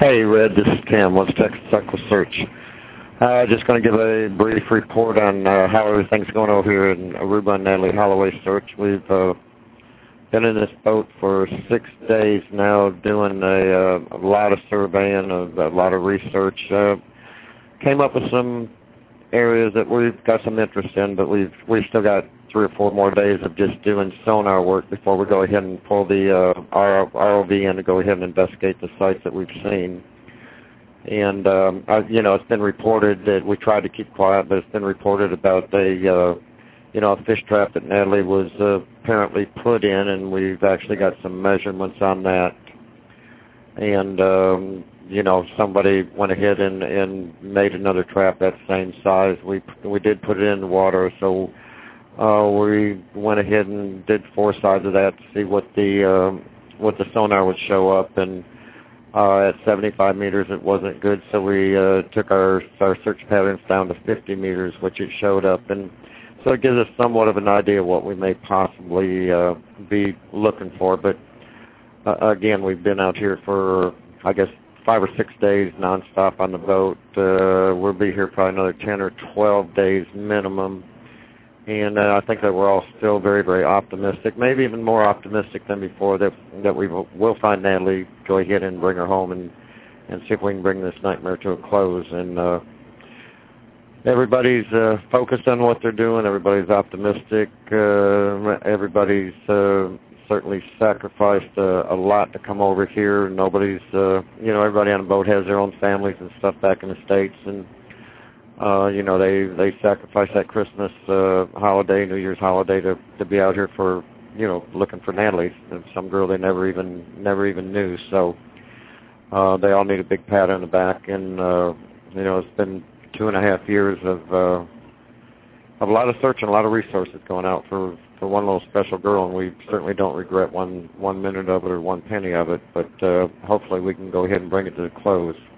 Hey, Red, this is Tim, West Texas Cycle Search. Just going to give a brief report on how everything's going over here in Aruba and Natalie Holloway Search. We've been in this boat for 6 days now, doing a lot of surveying, a lot of research. Came up with some areas that we've got some interest in, but we've still got 3 or 4 more days of just doing sonar work before we go ahead and pull the ROV in to go ahead and investigate the sites that we've seen. And it's been reported that we tried to keep quiet, but it's been reported about a fish trap that Natalie was apparently put in, and we've actually got some measurements on that. And somebody went ahead and made another trap that same size. We did put it in the water, so we went ahead and did 4 sides of that to see what the sonar would show up, and at 75 meters it wasn't good, so we took our search patterns down to 50 meters, which it showed up, and so it gives us somewhat of an idea of what we may possibly be looking for. But again, we've been out here for, I guess, 5 or 6 days nonstop on the boat. We'll be here probably another 10 or 12 days minimum. And I think that we're all still very, very optimistic, maybe even more optimistic than before, that we will find Natalie, go ahead and bring her home and see if we can bring this nightmare to a close. And everybody's focused on what they're doing. Everybody's optimistic. Everybody's certainly sacrificed a lot to come over here. Nobody's, everybody on the boat has their own families and stuff back in the States, and they sacrificed that Christmas holiday, New Year's holiday to be out here for, looking for Natalie, some girl they never even knew. So they all need a big pat on the back, and it's been 2.5 years of a lot of search and a lot of resources going out for one little special girl, and we certainly don't regret one minute of it or one penny of it. But hopefully we can go ahead and bring it to the close.